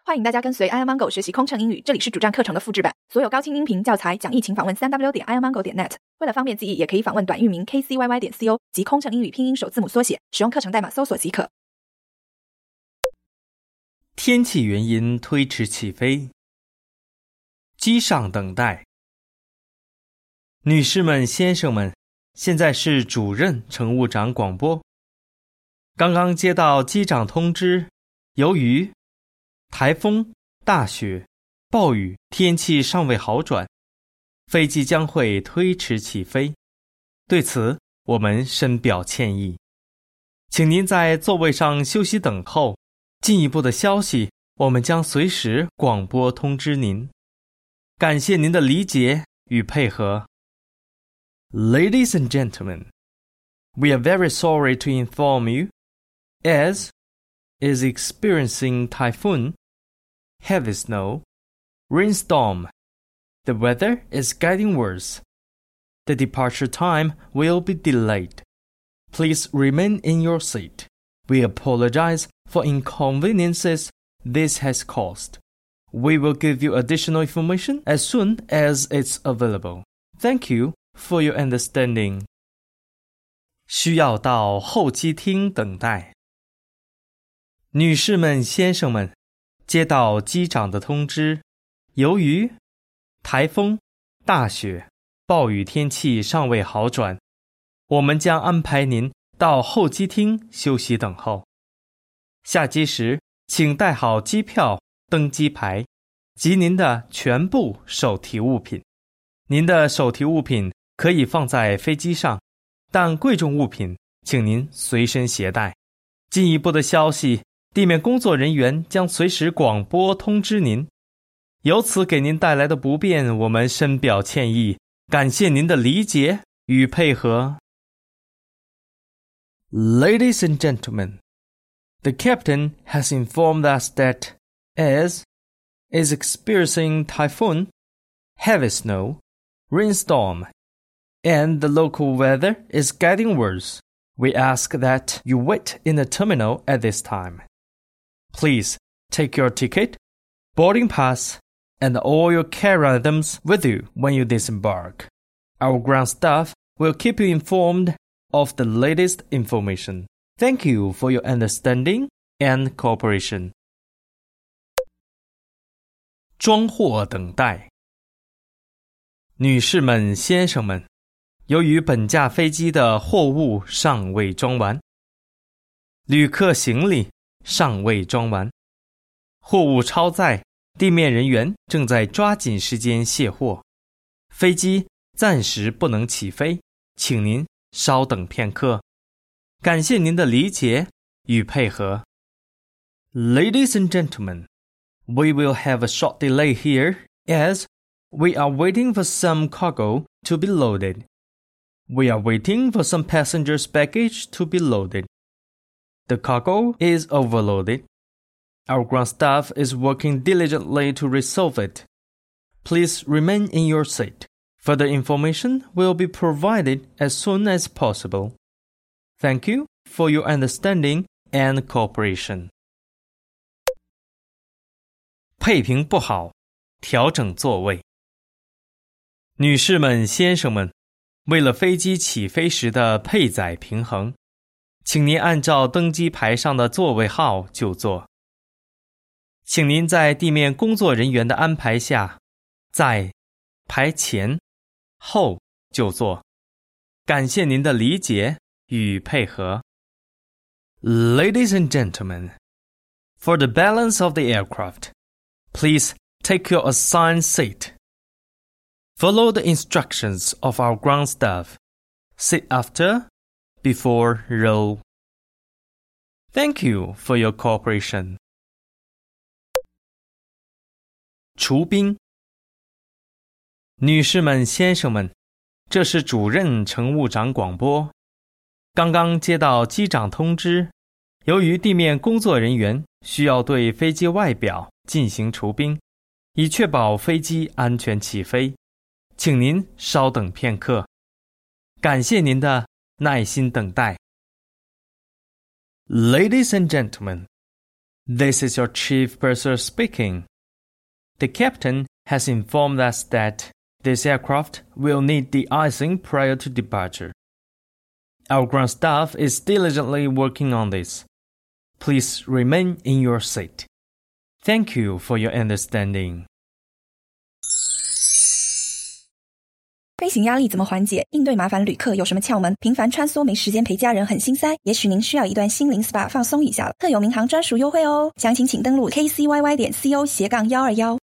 欢迎大家跟随 iomango 学习空乘英语，这里是主站课程的复制版，所有高清音频教材讲义请访问 3w.iomango.net。为了方便记忆，也可以访问短域名 kcyy.co 及空乘英语拼音首字母缩写，使用课程代码搜索即可。 天气原因推迟起飞。机上等待。女士们、先生们，现在是主任乘务长广播。刚刚接到机长通知，由于台风、大雪、暴雨，天气尚未好转，飞机将会推迟起飞。对此，我们深表歉意。请您在座位上休息等候，进一步的消息，我们将随时广播通知您。感谢您的理解与配合。Ladies and gentlemen, we are very sorry to inform you, as is experiencing typhoon, heavy snow, rainstorm. The weather is getting worse. The departure time will be delayed. Please remain in your seat. We apologize for inconveniences this has caused. We will give you additional information as soon as it's available. Thank you for your understanding. 需要到候机厅等待。女士们、先生们，接到机长的通知，由于台风、大雪、暴雨天气尚未好转，我们将安排您到候机厅休息等候。下机时，请带好机票、登机牌及您的全部手提物品。您的手提物品可以放在飞机上，但贵重物品请您随身携带。进一步的消息，地面工作人员将随时广播通知您。由此给您带来的不便，我们深表歉意，感谢您的理解与配合。Ladies and gentlemen, the captain has informed us that as is experiencing typhoon, heavy snow, rainstorm, and the local weather is getting worse. We ask that you wait in the terminal at this time. Please take your ticket, boarding pass, and all your carry-on items with you when you disembark. Our ground staff will keep you informed of the latest information. Thank you for your understanding and cooperation. 装货等待。女士们、先生们，由于本架飞机的货物尚未装完，旅客行李尚未装完，货物超载，地面人员正在抓紧时间卸货，飞机暂时不能起飞，请您稍等片刻。感谢您的理解与配合。Ladies and gentlemen, we will have a short delay here as we are waiting for some cargo to be loaded. We are waiting for some passengers' baggage to be loaded. The cargo is overloaded. Our ground staff is working diligently to resolve it. Please remain in your seat. Further information will be provided as soon as possible. Thank you for your understanding and cooperation. 配平不好，调整座位。女士们、先生们，为了飞机起飞时的配载平衡，请您按照登机牌上的座位号就座。请您在地面工作人员的安排下，在排前、后就座。感谢您的理解与配合。Ladies and gentlemen, for the balance of the aircraft, please take your assigned seat. Follow the instructions of our ground staff. Sit after, before row. Thank you for your cooperation. 除冰。女士们、先生们，这是主任乘务长广播。刚刚接到机长通知，由于地面工作人员需要对飞机外表进行除冰，以确保飞机安全起飞，请您稍等片刻。感谢您的耐心等待。Ladies and gentlemen, This is your chief purser speaking. The captain has informed us that this aircraft will need de-icing prior to departure. Our ground staff is diligently working on this. Please remain in your seat. Thank you for your understanding. 飞行压力怎么缓解？应对麻烦旅客有什么窍门？频繁穿梭没时间陪家人很心塞，也许您需要一段心灵 SPA 放松一下了。特有民航专属优惠哦，详情请登录 kcyy.co/121